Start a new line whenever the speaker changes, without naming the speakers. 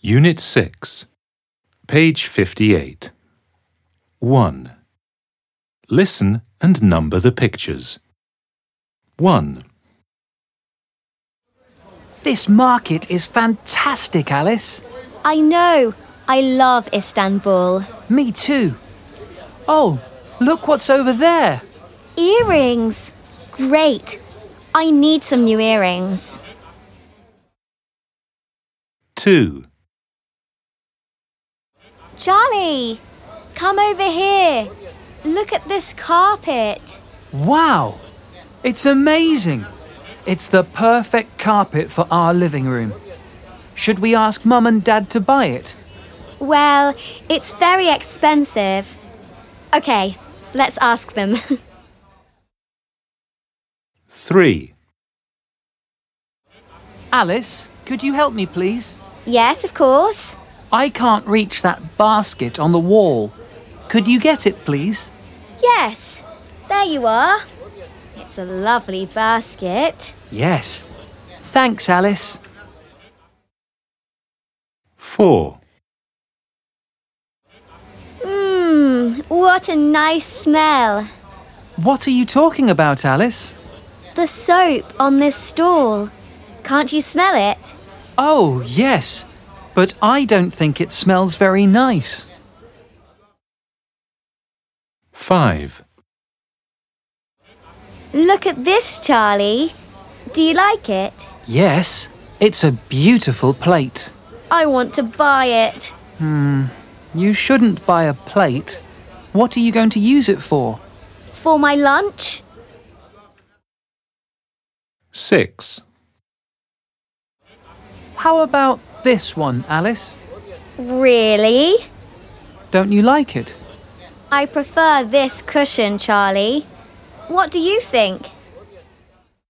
Unit 6, page 58. 1. Listen and number the pictures. 1,
This market is fantastic, Alice.
I know. I love Istanbul.
Me too. Oh, look what's over there.
Earrings. Great. I need some new earrings.
2,
Charlie, come over here. Look at this carpet.
Wow, it's amazing. It's the perfect carpet for our living room. Should we ask Mum and Dad to buy it?
Well, it's very expensive. Okay, let's ask them.
3,
Alice, could you help me, please?
Yes, of course.
I can't reach that basket on the wall. Could you get it, please?
Yes, there you are. It's a lovely basket.
Yes. Thanks, Alice.
4,
What a nice smell.
What are you talking about, Alice?
The soap on this stall. Can't you smell it?
Oh, yes. But I don't think it smells very nice.
5,
Look at this, Charlie. Do you like it?
Yes, it's a beautiful plate.
I want to buy it.
You shouldn't buy a plate. What are you going to use it for?
For my lunch?
6,
How about this one, Alice?
Really?
Don't you like it?
I prefer this cushion, Charlie. What do you think?